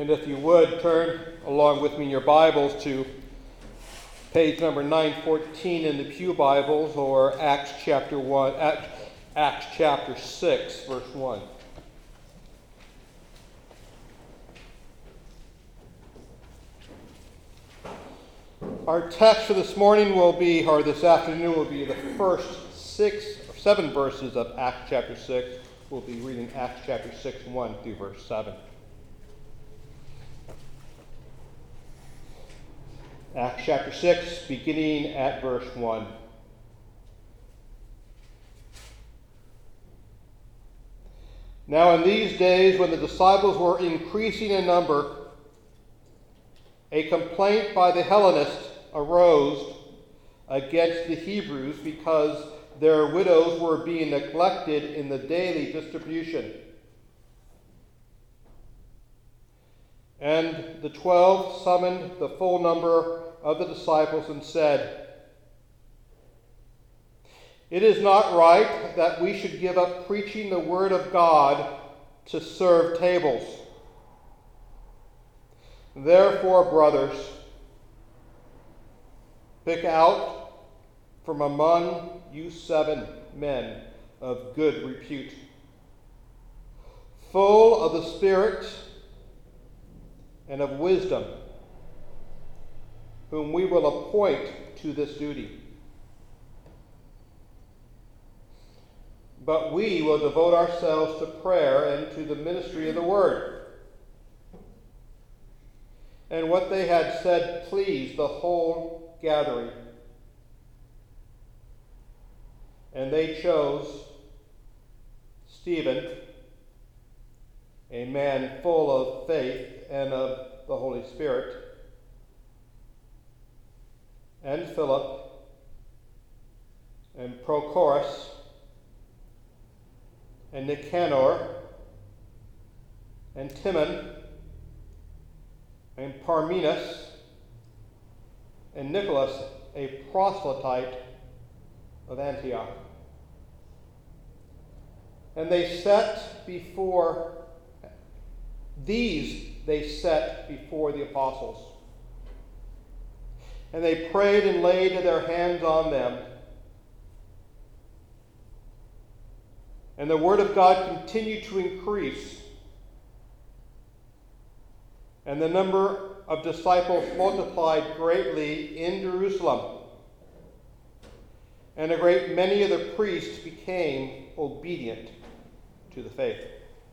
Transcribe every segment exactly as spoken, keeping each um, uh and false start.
And if you would, turn along with me in your Bibles to page number nine fourteen in the Pew Bibles, or Acts chapter one, Acts chapter six, verse one. Our text for this morning will be, or this afternoon will be, the first six or seven verses of Acts chapter six. We'll be reading Acts chapter six, one through verse seven. Acts chapter six, beginning at verse one. Now in these days, when the disciples were increasing in number, a complaint by the Hellenists arose against the Hebrews because their widows were being neglected in the daily distribution. And the twelve summoned the full number of the disciples and said, "It is not right that we should give up preaching the word of God to serve tables. Therefore, brothers, pick out from among you seven men of good repute, full of the Spirit and of wisdom, whom we will appoint to this duty. But we will devote ourselves to prayer and to the ministry of the word." And what they had said pleased the whole gathering. And they chose Stephen, a man full of faith and of the Holy Spirit, and Philip, and Prochorus, and Nicanor, and Timon, and Parmenas, and Nicholas, a proselyte of Antioch. And they set before, these they set before the apostles. And they prayed and laid their hands on them. And the word of God continued to increase. And the number of disciples multiplied greatly in Jerusalem. And a great many of the priests became obedient to the faith.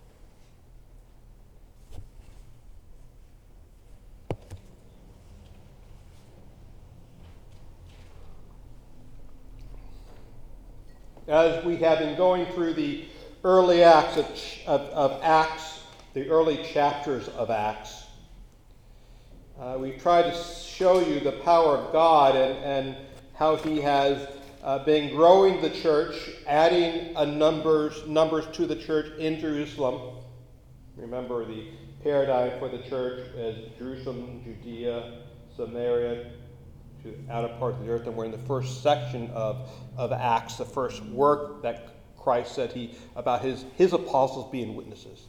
As we have been going through the early acts of, of, of Acts, the early chapters of Acts, uh, we try to show you the power of God and, and how He has uh, been growing the church, adding a numbers numbers to the church in Jerusalem. Remember, the paradigm for the church is Jerusalem, Judea, Samaria, to the outer part of the earth, and we're in the first section of, of Acts, the first work that Christ said he about his, his apostles being witnesses.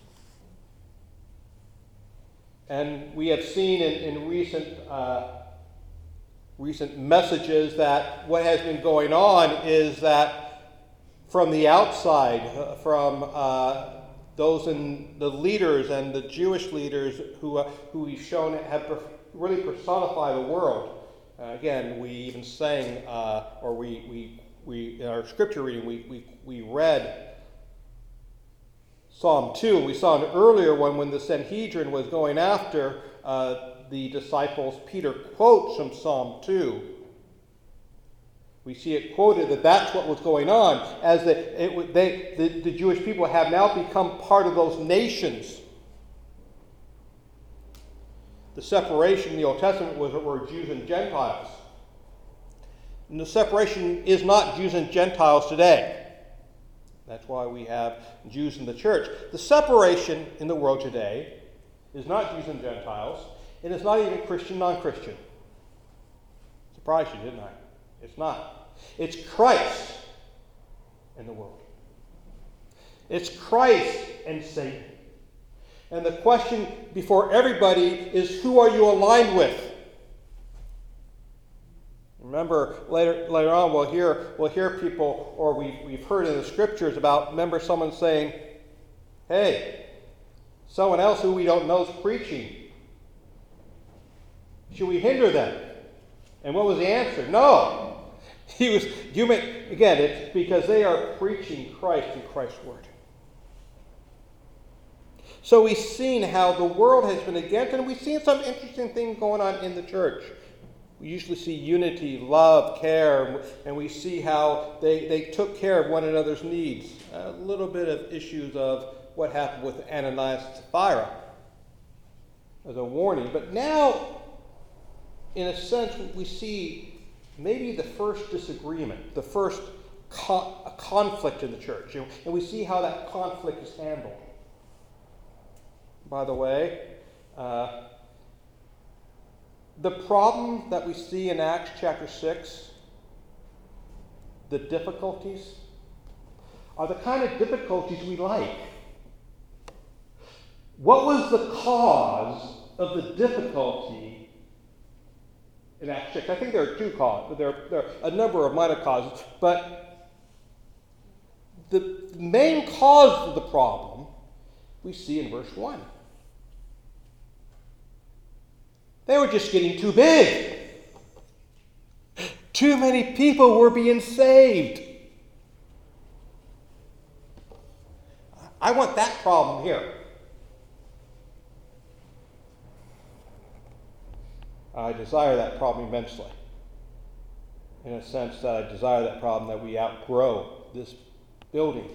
And we have seen in, in recent uh, recent messages that what has been going on is that from the outside, uh, from uh, those in the leaders and the Jewish leaders who uh, who we've shown have really personified the world. Uh, again, we even sang, uh, or we, we, we in our scripture reading, we, we, we read Psalm two. And we saw an earlier one when the Sanhedrin was going after uh, the disciples. Peter quotes from Psalm two. We see it quoted that that's what was going on, as the, it, they, the, the Jewish people have now become part of those nations. The separation in the Old Testament was were Jews and Gentiles. And the separation is not Jews and Gentiles today. That's why we have Jews in the church. The separation in the world today is not Jews and Gentiles, and it's not even Christian, non-Christian. Surprised you, didn't I? It's not. It's Christ in the world. It's Christ and Satan. And the question before everybody is, who are you aligned with? Remember, later later on we'll hear we'll hear people, or we, we've heard in the scriptures about, remember someone saying, hey, someone else who we don't know is preaching. Should we hinder them? And what was the answer? No. He was, you may, again, it's because they are preaching Christ and Christ's word. So we've seen how the world has been against, and we've seen some interesting things going on in the church. We usually see unity, love, care, and we see how they, they took care of one another's needs. A little bit of issues of what happened with Ananias and Sapphira as a warning. But now, in a sense, we see maybe the first disagreement, the first con- conflict in the church. And we see how that conflict is handled. By the way, uh, the problem that we see in Acts chapter six, the difficulties, are the kind of difficulties we like. What was the cause of the difficulty in Acts six? I think there are two causes. There, there are a number of minor causes, but the main cause of the problem we see in verse one. They were just getting too big. Too many people were being saved. I want that problem here. I desire that problem immensely. In a sense that I desire that problem that we outgrow this building.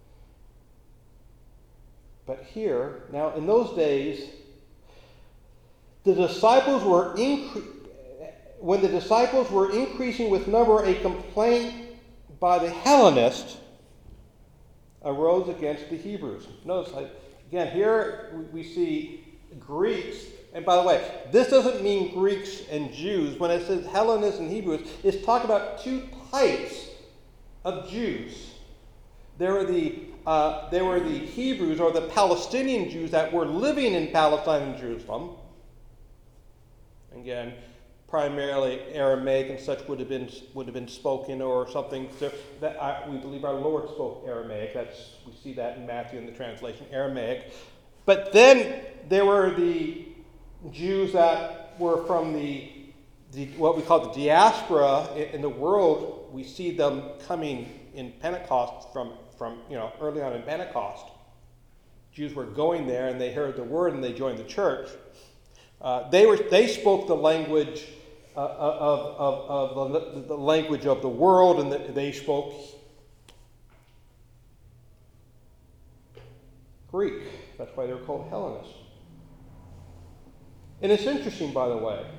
But here, now in those days, the disciples were incre- when the disciples were increasing with number, a complaint by the Hellenists arose against the Hebrews. Notice, again, here we see Greeks, and by the way, this doesn't mean Greeks and Jews. When it says Hellenists and Hebrews, it's talking about two types of Jews. There were the uh, there were the Hebrews, or the Palestinian Jews that were living in Palestine and Jerusalem. Again, primarily Aramaic and such would have been would have been spoken, or something so that I, we believe our Lord spoke Aramaic. That's we see that in Matthew in the translation, Aramaic. But then there were the Jews that were from the, the what we call the diaspora in, in the world. We see them coming in Pentecost from from you know early on in Pentecost. Jews were going there and they heard the word and they joined the church. Uh, they were they spoke the language uh, of, of, of the, the language of the world, and the, they spoke Greek. That's why they're called Hellenists. And it's interesting, by the way.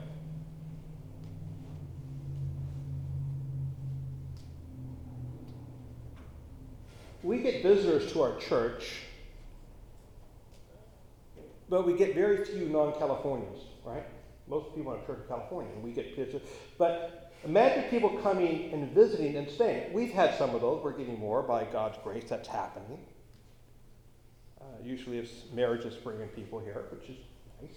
We get visitors to our church, but we get very few non-Californians, right? Most people in our church are Californian, and we get visitors. But imagine people coming and visiting and staying. We've had some of those. We're getting more by God's grace. That's happening. Uh, usually it's marriages bringing people here, which is nice.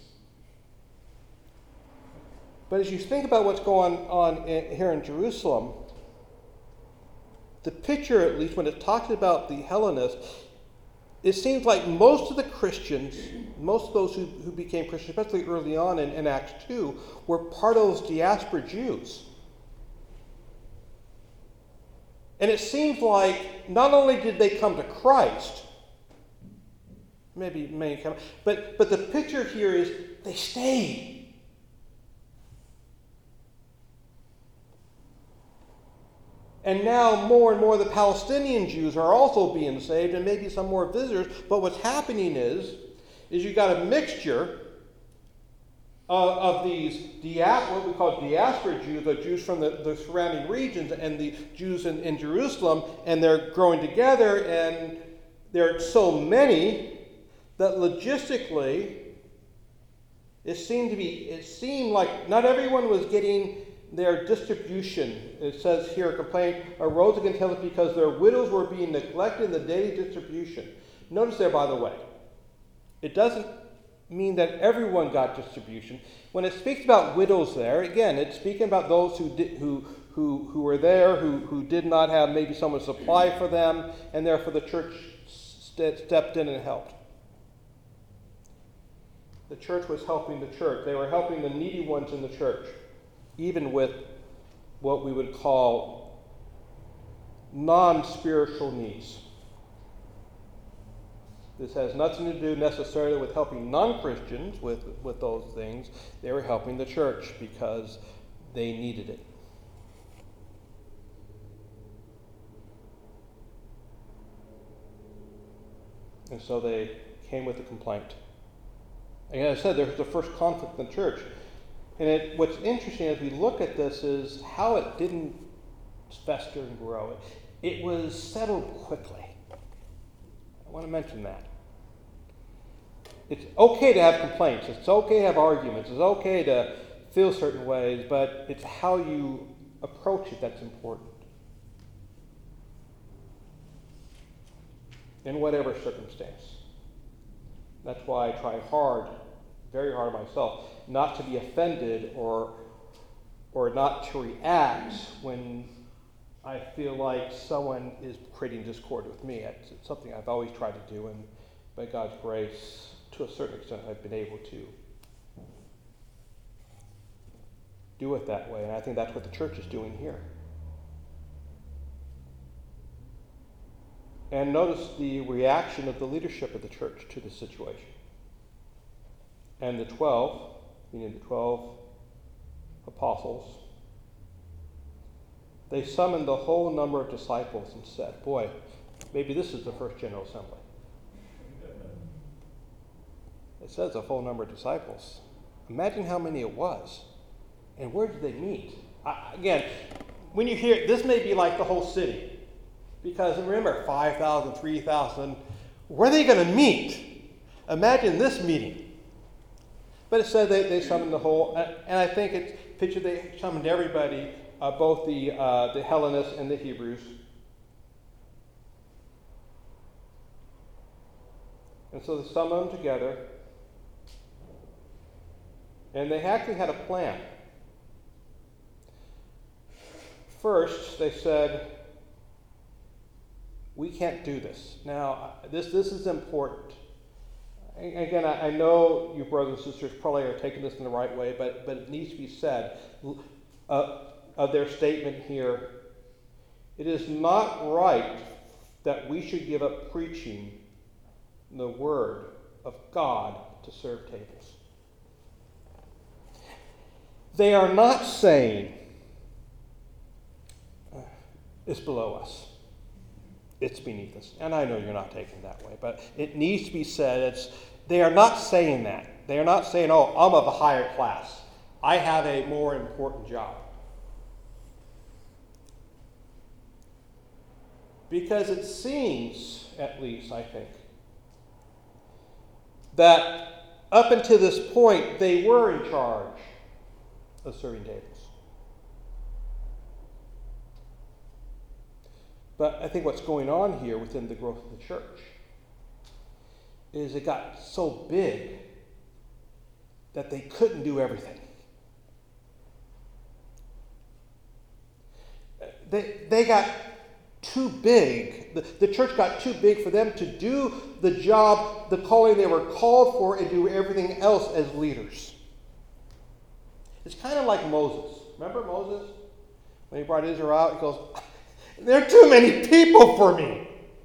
But as you think about what's going on in, here in Jerusalem, the picture, at least when it talks about the Hellenists, it seems like most of the Christians, most of those who, who became Christians, especially early on in, in Acts two, were part of those diaspora Jews. And it seems like not only did they come to Christ, maybe many come, but, but the picture here is they stayed. And now more and more the Palestinian Jews are also being saved, and maybe some more visitors. But what's happening is, is you've got a mixture of, of these dia- what we call diaspora Jews, the Jews from the, the surrounding regions, and the Jews in, in Jerusalem, and they're growing together, and there are so many that logistically it seemed to be, it seemed like not everyone was getting their distribution. It says here, a complaint arose against him because their widows were being neglected in the daily distribution. Notice there, by the way, It doesn't mean that everyone got distribution. When it speaks about widows there, again, it's speaking about those who did, who who who were there, who who did not have maybe someone to supply for them, and therefore the church st- stepped in and helped. The church was helping the church. They were helping the needy ones in the church, even with what we would call non-spiritual needs. This has nothing to do necessarily with helping non-Christians with, with those things. They were helping the church because they needed it. And so they came with a complaint. And as I said, there was the first conflict in the church. And it, what's interesting as we look at this is how it didn't fester and grow. It, it was settled quickly. I want to mention that. It's okay to have complaints. It's okay to have arguments. It's okay to feel certain ways, but it's how you approach it that's important. In whatever circumstance. That's why I try hard, very hard myself, not to be offended or or not to react when I feel like someone is creating discord with me. It's, it's something I've always tried to do, and by God's grace, to a certain extent, I've been able to do it that way. And I think that's what the church is doing here. And notice the reaction of the leadership of the church to the situation. And the twelve, meaning the twelve apostles, they summoned the whole number of disciples and said, boy, maybe this is the first General Assembly. It says a full number of disciples. Imagine how many it was. And where did they meet? I, again, when you hear, this may be like the whole city. Because remember, five thousand, three thousand, where are they going to meet? Imagine this meeting. But it said they, they summoned the whole, and I think it's pictured they summoned everybody, uh, both the, uh, the Hellenists and the Hebrews. And so they summoned them together. And they actually had a plan. First, they said, we can't do this. Now, this, this is important. Again, I, I know you brothers and sisters probably are taking this in the right way, but, but it needs to be said uh, of their statement here. It is not right that we should give up preaching the word of God to serve tables. They are not saying uh, it's below us. It's beneath us. And I know you're not taking it that way, but it needs to be said. It's, they are not saying that. They are not saying, oh, I'm of a higher class. I have a more important job. Because it seems, at least I think, that up until this point, they were in charge of serving tables. But I think what's going on here within the growth of the church is it got so big that they couldn't do everything. They, they got too big. The, the church got too big for them to do the job, the calling they were called for, and do everything else as leaders. It's kind of like Moses. Remember Moses? When he brought Israel out, he goes, there are too many people for me.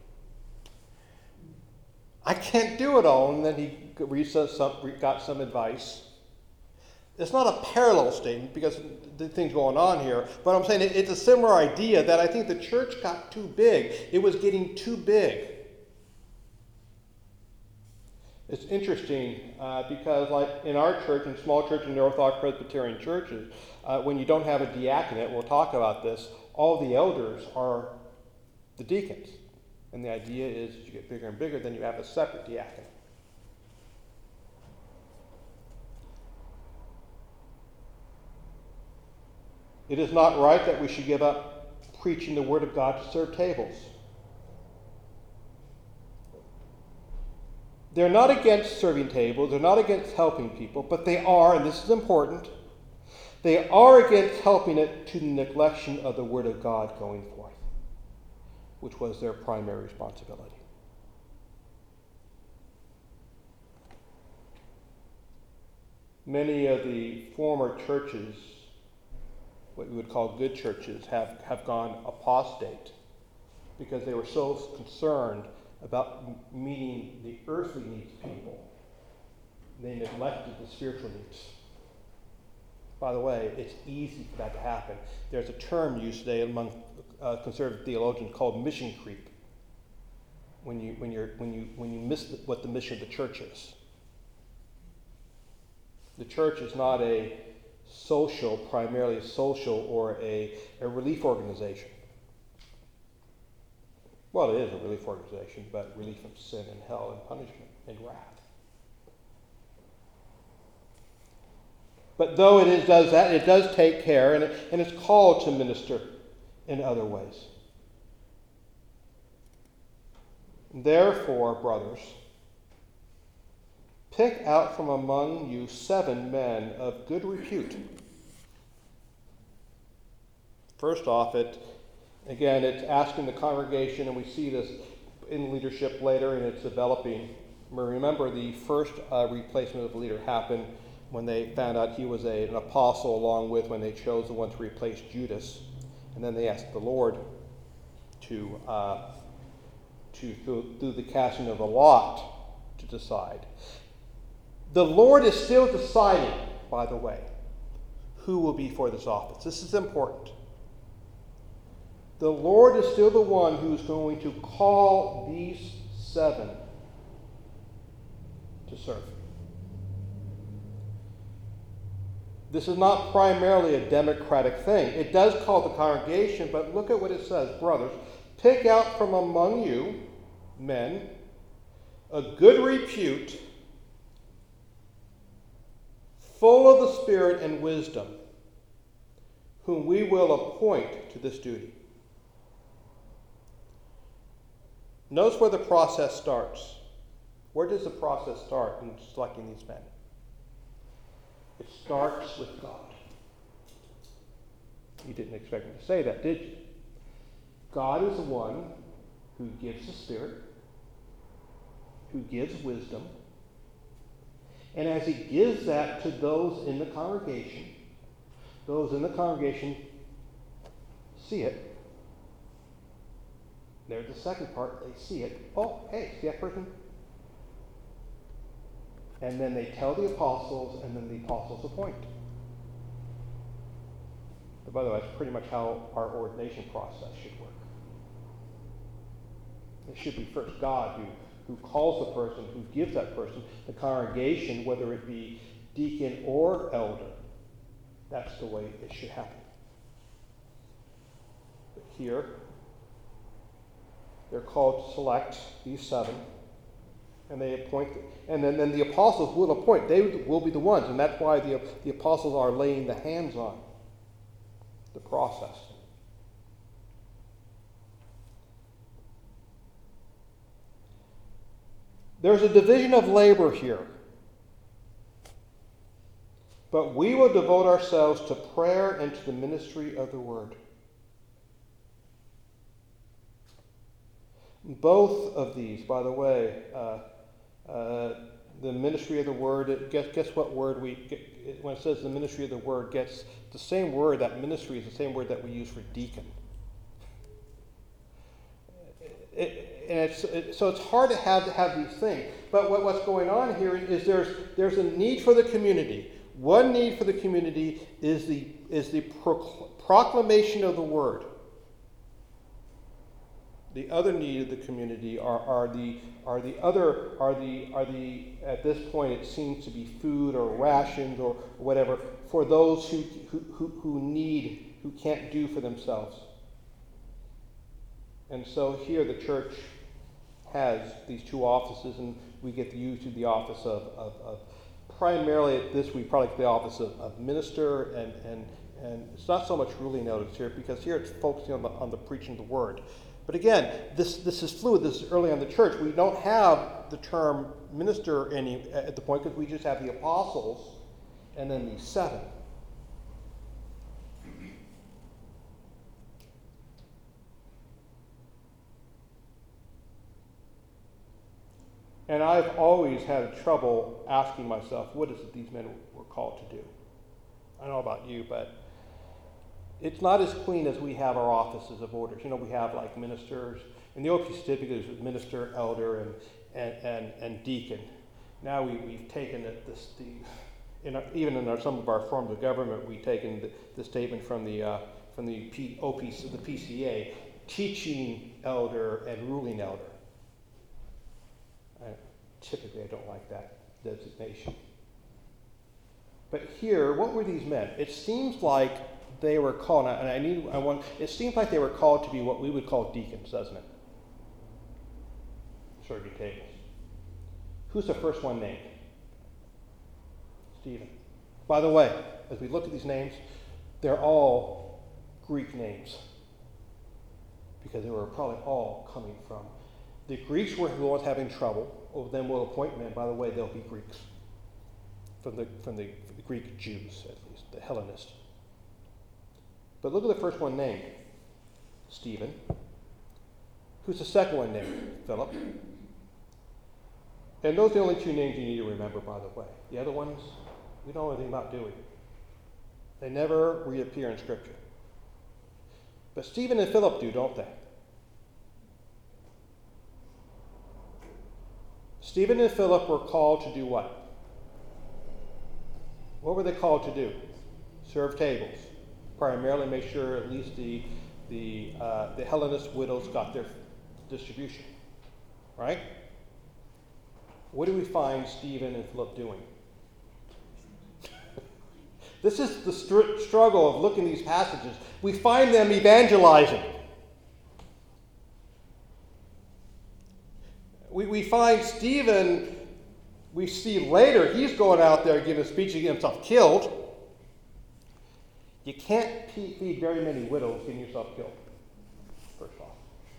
I can't do it all. And then he got some advice. It's not a parallel statement because the things going on here, but I'm saying it's a similar idea that I think the church got too big. It was getting too big. It's interesting uh, because like in our church, in small church and Orthodox Presbyterian churches, uh, when you don't have a diaconate, we'll talk about this, all the elders are the deacons. And the idea is as you get bigger and bigger, then you have a separate diaconate. It is not right that we should give up preaching the word of God to serve tables. They're not against serving tables, they're not against helping people, but they are, and this is important, they are against helping it to the neglection of the Word of God going forth, which was their primary responsibility. Many of the former churches, what we would call good churches, have, have gone apostate because they were so concerned about m- meeting the earthly needs of people. They neglected the spiritual needs. By the way, it's easy for that to happen. There's a term used today among uh, conservative theologians called mission creep. When you when you're when you when you miss the, what the mission of the church is. The church is not a social, primarily social, or a, a relief organization. Well, it is a relief organization, but relief from sin and hell and punishment and wrath. But though it is, does that, it does take care, and, it, and it's called to minister in other ways. Therefore, brothers, pick out from among you seven men of good repute. First off, it again, it's asking the congregation, and we see this in leadership later, and it's developing. Remember, the first uh, replacement of the leader happened when they found out he was a, an apostle, along with when they chose the one to replace Judas. And then they asked the Lord to, uh, to through, through the casting of the lot, to decide. The Lord is still deciding, by the way, who will be for this office. This is important. The Lord is still the one who's going to call these seven to serve. This is not primarily a democratic thing. It does call the congregation, but look at what it says. Brothers, pick out from among you men of good repute, full of the Spirit and wisdom, whom we will appoint to this duty. Notice where the process starts. Where does the process start in selecting these men? It starts with God. You didn't expect me to say that, did you? God is the one who gives the Spirit, who gives wisdom, and as he gives that to those in the congregation, those in the congregation see it. There's the second part. They see it. Oh, hey, see that person? And then they tell the apostles, and then the apostles appoint. And by the way, that's pretty much how our ordination process should work. It should be first God who, who calls the person, who gives that person, the congregation, whether it be deacon or elder. That's the way it should happen. But here, they're called to select these seven, and they appoint, and then, then the apostles will appoint. They will be the ones, and that's why the, the apostles are laying the hands on the process. There's a division of labor here, but we will devote ourselves to prayer and to the ministry of the word. Both of these, by the way, uh, uh, the ministry of the word, it, guess, guess what word we, get, when it says the ministry of the word, gets the same word, that ministry is the same word that we use for deacon. It, and it's, it, so it's hard to have to have these things. But what, what's going on here is there's there's a need for the community. One need for the community is the is the procl- proclamation of the word. The other need of the community are, are the are the other are the are the at this point it seems to be food or rations or whatever for those who who, who, who need, who can't do for themselves. And so here the church has these two offices, and we get to use the office of, of, of primarily at this we probably get the office of, of minister, and, and and it's not so much ruling elders here, because here it's focusing on the on the preaching of the word. But again, this, this is fluid. This is early in the church. We don't have the term minister any at the point because we just have the apostles and then these seven. And I've always had trouble asking myself, what is it these men were called to do? I don't know about you, but it's not as clean as we have our offices of orders. You know, we have like ministers. In the O P certificate, there's minister, elder, and and, and, and deacon. Now we, we've taken it, this, the, in our, even in our, some of our forms of government, we've taken the, the statement from the uh, from the P, O P, the P C A, teaching elder and ruling elder. I, typically, I don't like that designation. But here, what were these men? It seems like they were called, and I need, I want. It seems like they were called to be what we would call deacons, doesn't it? Serving tables. Who's the first one named? Stephen. By the way, as we look at these names, they're all Greek names because they were probably all coming from. The Greeks were the ones having trouble. Oh, then we'll appoint men. By the way, they'll be Greeks from the from the, the Greek Jews, at least the Hellenists. But look at the first one named, Stephen. Who's the second one named? Philip. And those are the only two names you need to remember, by the way. The other ones, we don't know anything about, do we? They never reappear in Scripture. But Stephen and Philip do, don't they? Stephen and Philip were called to do what? What were they called to do? Serve tables. Primarily make sure at least the the uh, the Hellenist widows got their distribution. Right? What do we find Stephen and Philip doing? This is the str- struggle of looking at these passages. We find them evangelizing. We, we find Stephen, we see later, he's going out there giving a speech to get himself killed. You can't feed very many widows getting yourself killed, first off.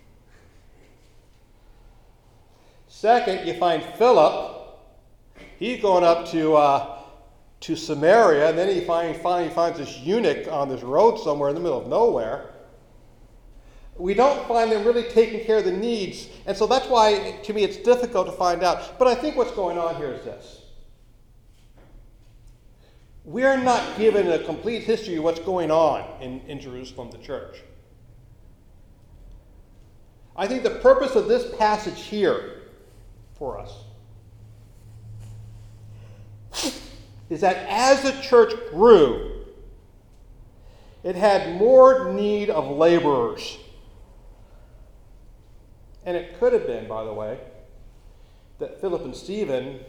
Second, you find Philip. He's going up to uh, to Samaria, and then he find, finally finds this eunuch on this road somewhere in the middle of nowhere. We don't find them really taking care of the needs, and so that's why, to me, it's difficult to find out. But I think what's going on here is this. We're not given a complete history of what's going on in, in Jerusalem, the church. I think the purpose of this passage here for us is that as the church grew, it had more need of laborers. And it could have been, by the way, that Philip and Stephen,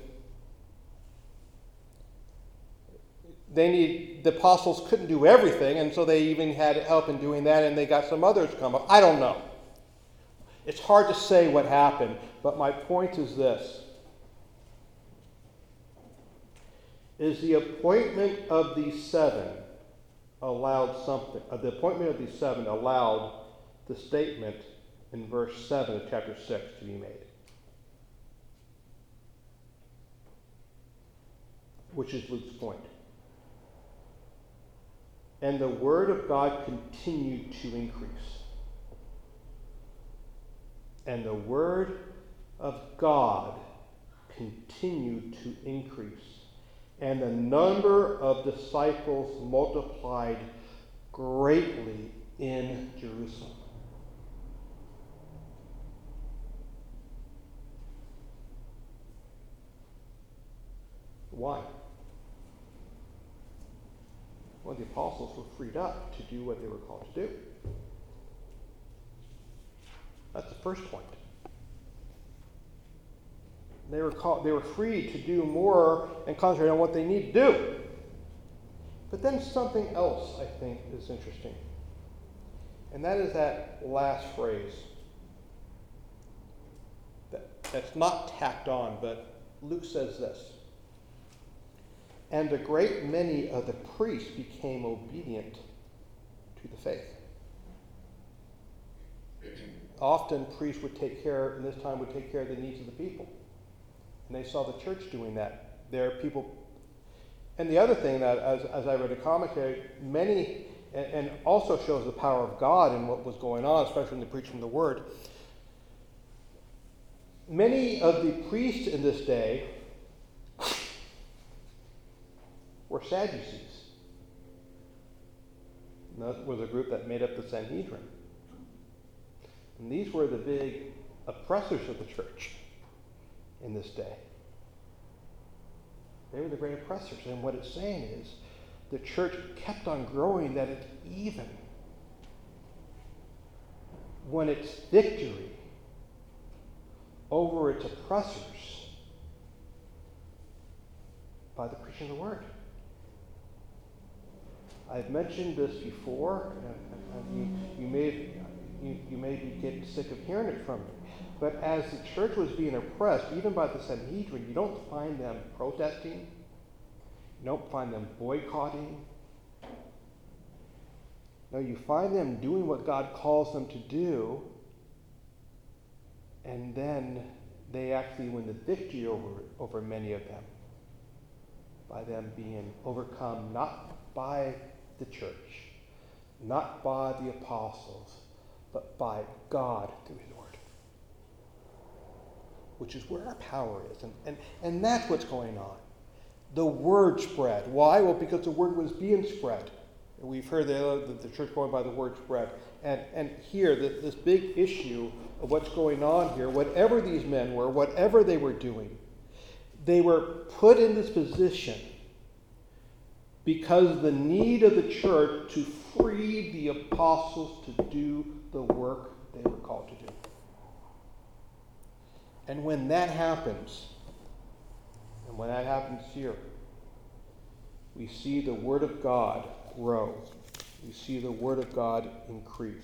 they need, the apostles couldn't do everything, and so they even had help in doing that, and they got some others come up. I don't know. It's hard to say what happened, but my point is this. Is the appointment of these seven allowed something, uh, the appointment of these seven allowed the statement in verse seven of chapter six to be made. Which is Luke's point. And the word of God continued to increase. And the word of God continued to increase. And the number of disciples multiplied greatly in Jerusalem. Why? Well, the apostles were freed up to do what they were called to do. That's the first point. They were called, they were free to do more and concentrate on what they need to do. But then something else I think is interesting. And that is that last phrase. That, that's not tacked on, but Luke says this. And a great many of the priests became obedient to the faith. often priests would take care, in this time, would take care of the needs of the people. And they saw the church doing that. There are people. And the other thing that, as, as I read a commentary, many, and, and also shows the power of God in what was going on, especially in the preaching of the word. Many of the priests in this day were Sadducees. And that was a group that made up the Sanhedrin. And these were the big oppressors of the church in this day. They were the great oppressors. And what it's saying is the church kept on growing, that it's even when its victory over its oppressors by the preaching of the word. I've mentioned this before. Uh, you, you, may, you, you may be getting sick of hearing it from me. But as the church was being oppressed, even by the Sanhedrin, you don't find them protesting. You don't find them boycotting. No, you find them doing what God calls them to do, and then they actually win the victory over, over many of them by them being overcome not by the church, not by the apostles, but by God through his word, which is where our power is. And, and, and that's what's going on. The word spread. Why? Well, because the word was being spread. We've heard the, the, the church going by the word spread. And, and here, the, this big issue of what's going on here, whatever these men were, whatever they were doing, they were put in this position because the need of the church to free the apostles to do the work they were called to do. And when that happens, and when that happens here, we see the word of God grow. We see the word of God increase.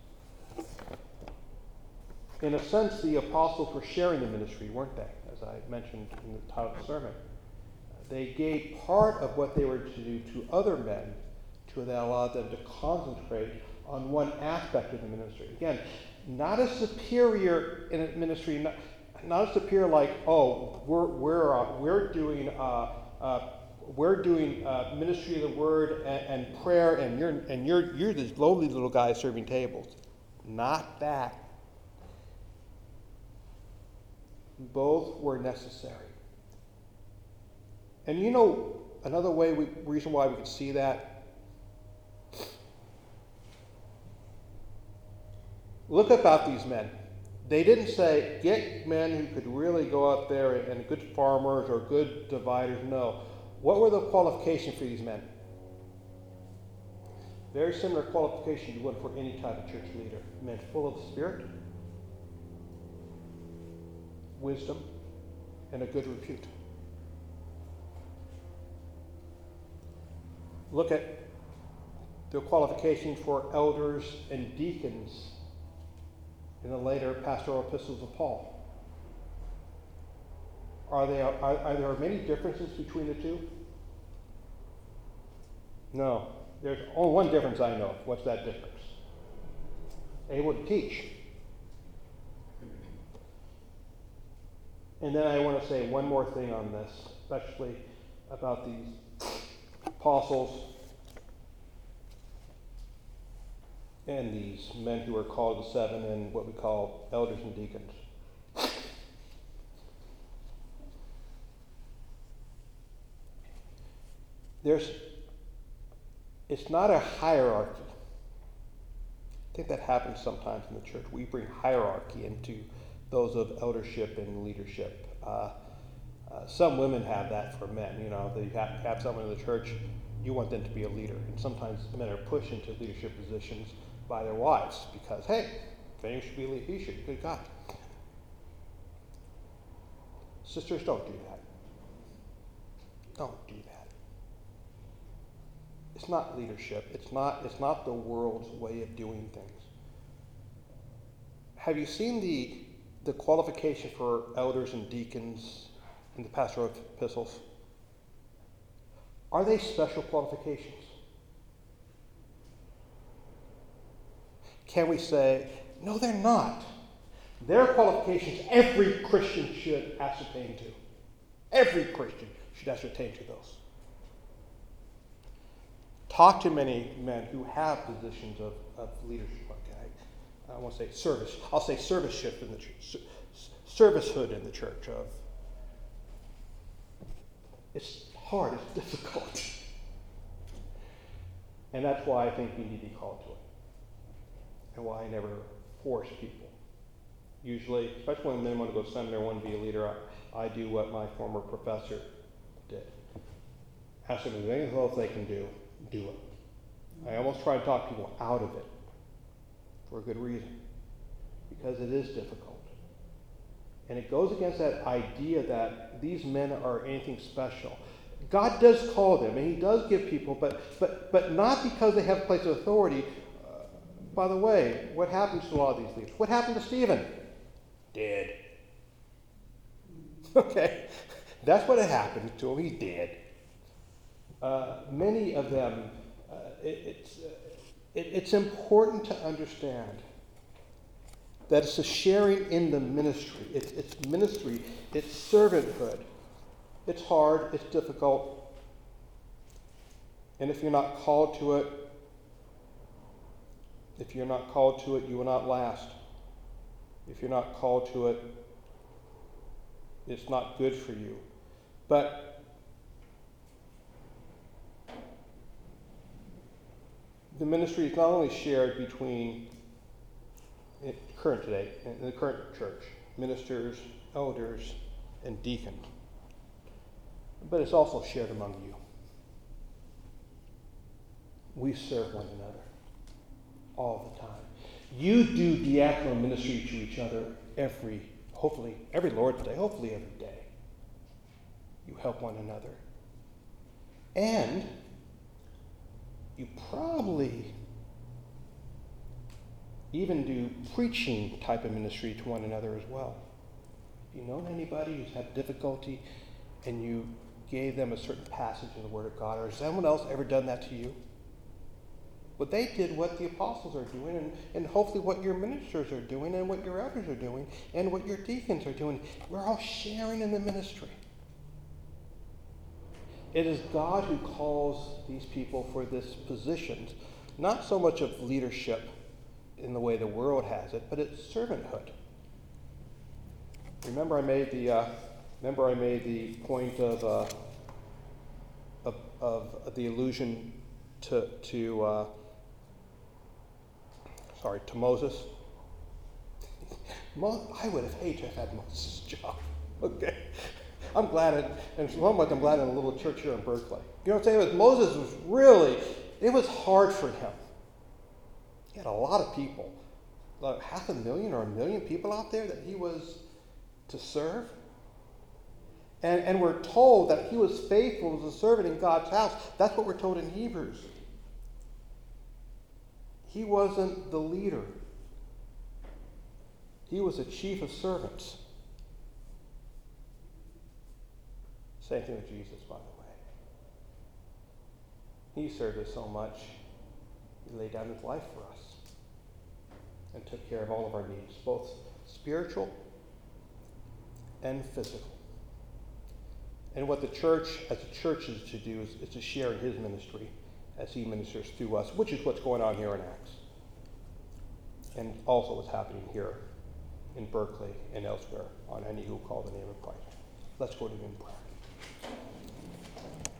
In a sense, the apostles were sharing the ministry, weren't they? As I mentioned in the title of the sermon. They gave part of what they were to do to other men to allow them to concentrate on one aspect of the ministry. Again, not a superior in a ministry, not, not a superior like, oh, we're we're uh, we're doing uh, uh, we're doing uh, ministry of the word and, and prayer, and you're and you're you're this lowly little guy serving tables. Not that. Both were necessary. And you know another way, we, reason why we could see that? Look about these men. They didn't say, get men who could really go out there and, and good farmers or good dividers. No. What were the qualifications for these men? Very similar qualifications you would for any type of church leader. Men full of the Spirit, wisdom, and a good repute. Look at the qualifications for elders and deacons in the later pastoral epistles of Paul. Are, they, are, are there many differences between the two? No. There's only one difference I know of. What's that difference? Able to teach. And then I want to say one more thing on this, especially about these apostles and these men who are called the seven and what we call elders and deacons. There's, it's not a hierarchy. I think that happens sometimes in the church. We bring hierarchy into those of eldership and leadership. Uh, uh, some women have that for men. You know, they have, have someone in the church, you want them to be a leader. And sometimes men are pushed into leadership positions by their wives because, hey, if anyone should be a leader, he should. Good God. Sisters, don't do that. Don't do that. It's not leadership. It's not, it's not the world's way of doing things. Have you seen the, the qualification for elders and deacons in the pastoral epistles? Are they special qualifications? Can we say, No, they're not. Their qualifications, every Christian should ascertain to. Every Christian should ascertain to those. Talk to many men who have positions of, of leadership. Okay, I, I want to say service. I'll say serviceship in the church, servicehood in the church. Of it's hard, it's difficult, and that's why I think we need to be called to it, and why I never force people. Usually, especially when men want to go to seminary, want to be a leader, I, I do what my former professor did. Ask them if there's anything else they can do, do it. I almost try to talk people out of it for a good reason, because it is difficult. And it goes against that idea that these men are anything special. God does call them, and he does give people, but but but not because they have a place of authority. Uh, by the way, what happens to a lot of these leaders? What happened to Stephen? Dead. Okay, that's what had happened to him. He's dead. Uh, many of them, uh, it, it's, uh, it, it's important to understand that it's a sharing in the ministry. It's, it's ministry. It's servanthood. It's hard. It's difficult. And if you're not called to it, if you're not called to it, you will not last. If you're not called to it, it's not good for you. But the ministry is not only shared between in current today, in the current church, ministers, elders, and deacons, but it's also shared among you. We serve one another all the time. You do diaconal ministry to each other every, hopefully, every Lord's Day, hopefully every day. You help one another. And you probably even do preaching type of ministry to one another as well. If you know anybody who's had difficulty and you gave them a certain passage in the Word of God, or has anyone else ever done that to you? But they did what the apostles are doing, and, and hopefully what your ministers are doing, and what your elders are doing, and what your deacons are doing. We're all sharing in the ministry. It is God who calls these people for this positions, not so much of leadership in the way the world has it, but it's servanthood. Remember, I made the uh, remember I made the point of uh, of, of the allusion to to. Uh, Sorry, to Moses. Mo- I would have hated to have had Moses' job. Okay, I'm glad, it, and one way I'm glad in a little church here in Berkeley. You know what I'm saying? It was, Moses was really, it was hard for him. He had a lot of people, like half a million or a million people out there that he was to serve. And, and we're told that he was faithful as a servant in God's house. That's what we're told in Hebrews. He wasn't the leader. He was a chief of servants. Same thing with Jesus, by the way. He served us so much, he laid down his life for us and took care of all of our needs, both spiritual and physical. And what the church, as a church, is to do is, is to share in his ministry as he ministers through us, which is what's going on here in Acts. And also what's happening here in Berkeley and elsewhere on any who call the name of Christ. Let's go to him in prayer.